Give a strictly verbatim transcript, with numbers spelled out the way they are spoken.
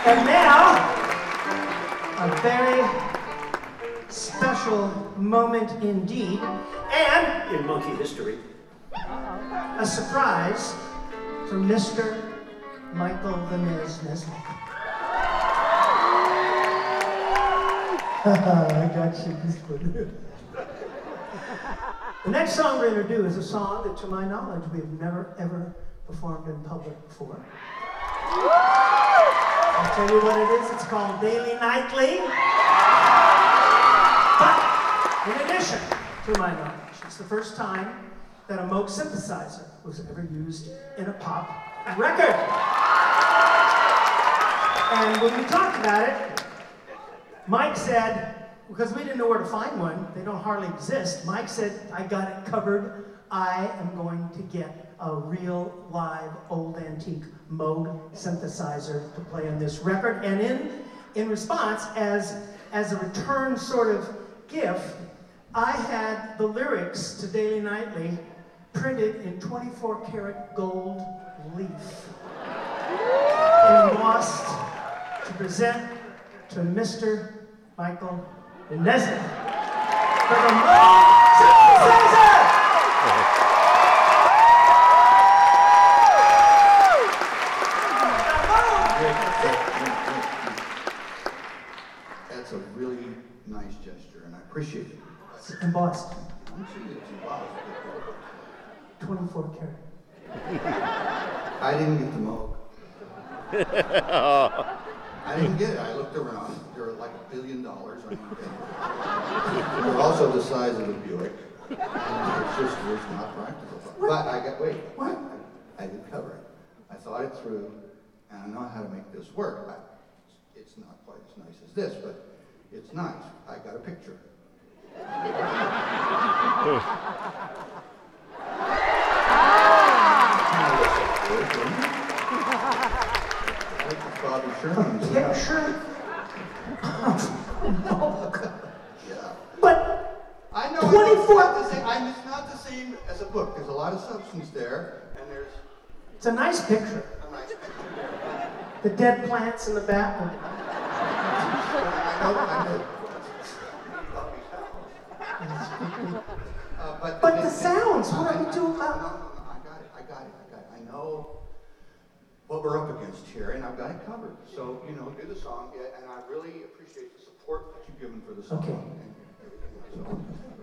And now, a very special moment indeed, and in monkey history, a surprise from Mister Michael the Miz Nesmith. I got you this one. The next song we're going to do is a song that, to my knowledge, we have never, ever performed in public before. I'll tell you what it is. It's called Daily Nightly. But, in addition, to my knowledge, it's the first time that a Moog synthesizer was ever used in a pop record. And when we talked about it, Mike said, because we didn't know where to find one, they don't hardly exist, Mike said, I got it covered. I am going to get a real live old antique Moog synthesizer to play on this record. And in, in response, as, as a return sort of gift, I had the lyrics to Daily Nightly printed in twenty-four karat gold leaf, embossed to present to Mister Michael Nesmith for the Moog synthesizer! That's a really nice gesture, and I appreciate it. It's embossed. I'm sure it's embossed. twenty-four karat. I didn't get the Moog. I didn't get it. I looked around. They were like a billion dollars. They're also the size of a Buick. And it's just was not practical. What? But I got, wait, What? I, I did cover it. I thought it through, and I know how to make this work. I, it's not quite as nice as this, but it's nice. I got a picture. Bobby Sherman. Picture? Yeah. But I know twenty-four it's not the same. I, it's not the same as a book. There's a lot of substance there, and there's it's a nice picture. a nice picture. The dead plants in the back. I know, I know. uh, but But the sounds, what do we do No, no, about? no, I got it. I got it. I got it. I know what we're up against here, and I've got it covered. So, you know, do the song, yeah, and I really appreciate the support that you've given for the song. Okay. And everything else. So,